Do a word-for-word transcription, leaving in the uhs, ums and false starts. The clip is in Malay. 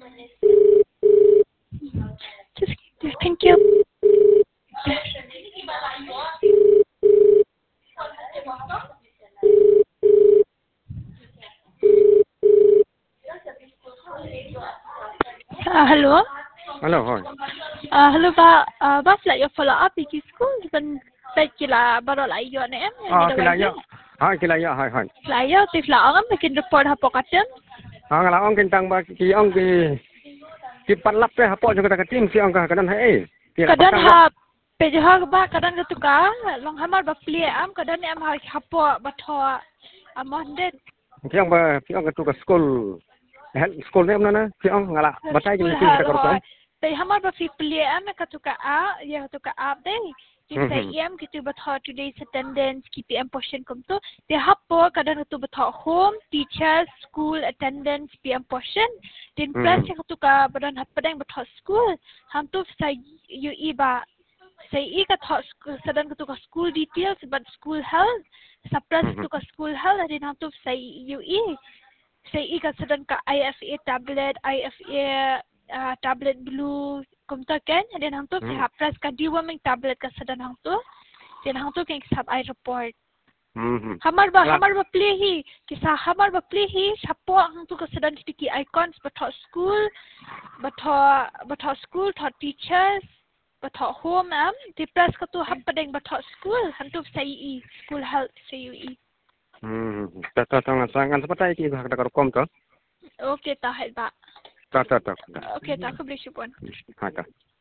Just, just thank you. Uh, hello. Hello, hi. Uh, hello ba. Uh, ba lại yo follow up di school ben ben kila baru lại yo na em Ah, ni da kila wai. ya. Hai, kila ya, hai, hai. Lại yo ti fla ang bikin report ha pokaten. Ah, ngala ong kentang ba ki ong ki ki panlap pe hapo jo kata katim si ong ka kadan hai. Ki la Kadang pasang lap. ha pe ha ba kadang tu ka long hamar ba pli am kadang em ha hapo ba tho amon den Ki ong ba ki ong ka tu ka school. Hel school ne na ki ong ngala batai school ki tim ha kita korto. pe hamar ba fi pli am ka tu ka a ya tu ka up dei. Di Hmm. sa em gitu batho today's attendance K P M portion kum tu dia hapo kadang tu batho home teachers school attendance P M portion din plus yang tu ka badan hapadang batho school ham tu sa U E ba sa I ka tho sadan tu ka school details but school health sa plus tu ka school health din ham tu sa U E sa I ka sadan ka I F A tablet I F A uh, tablet blue kumta kan dan hang tu sa plus ka deworming tablet ka sadan hang tu dan hang tu kan sab I report Hmm. hamar ba hamar ba play hi kisa hamar ba play hi sapo hang tu ka sadan sticky icons batho school batho batho school tho teachers batho home am di plus ka tu hapadeng batho school hang tu sa I school health sa U E. Hmm. Tata tangan sangan seperti ki ka kata kom to. Okay ta hai ba. Tata tata. Okay ta ko beli supon. Ha ta.